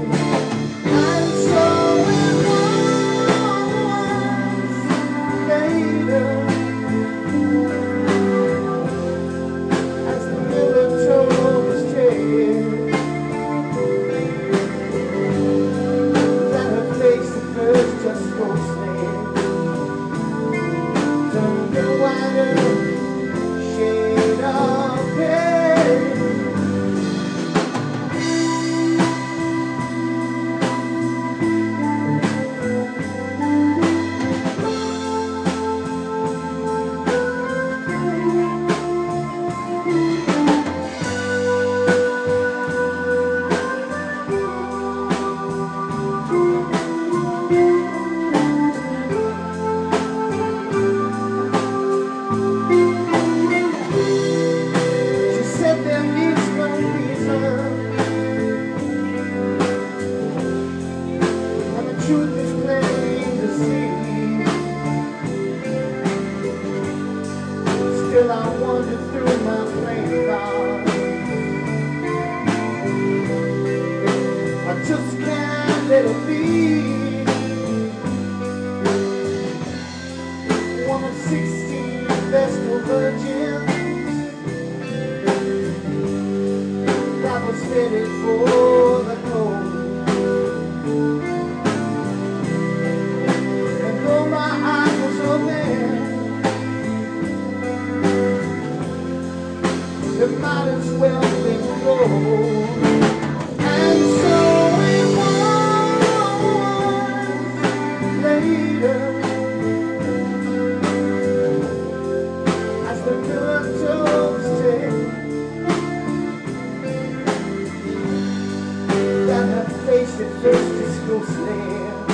And so it was later, as the miller told his tale, that her face at first just goes there, turned a whiter shade of pale. She said there needs no reason, and the truth is plain to see. Still I wander through my playing cards. I just can't let it be. One of 16 Vestal virgins that was headed for the cold. And though my eyes was open, it might as well be closed. And so it was later, as the miller told his tale, that her face at first is ghostly,